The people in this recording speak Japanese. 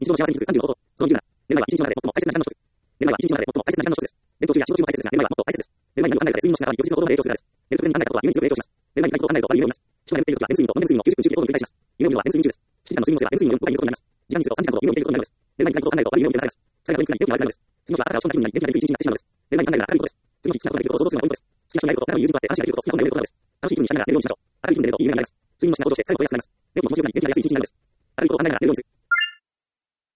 日常の幸せに気づく30のこと。その理由なら、寝る前は一日の中で最も大切な時間の一つ。寝る前は一日の中で最も大切な時間の一つです。伝統中や仕事中も大切ですが、寝る前はもっと大切です。寝る前に何も考えないで睡眠の質が上がり、翌日の行動まで影響するからです。寝る直前に考えたことは夢に強く影響します。寝る前に何かことを考えると悪い夢を見ます。人が眠っているときはレム睡眠とノンレム睡眠の90分中期を繰り返します。夢を見るのはレム睡眠中です。7時間の睡眠のせいはレム睡眠の4倍によることになります。時間にすると3時間ほど夢を見ていることになるのです。寝る前に何かことを考えると悪い夢を見ていらっしゃいます。さらにトイックが元気になるのです。次の日は朝が落ち込んだ気分になり、元気が出る一日になってしまうのです。寝る前に考えるのは明るいことです。次の日好きなことができることを想像するのがポイントです。好きな人になれること、仲のいい友人と会って話ができること、好きなことができることなどです。楽しい気分にしながら寝るようにしましょう。明るい気分で寝るといい夢が見られます。睡眠の質が向上して最後取りやすくなります。寝起きも気持ちよくなり、元気が出やすい一日になるのです。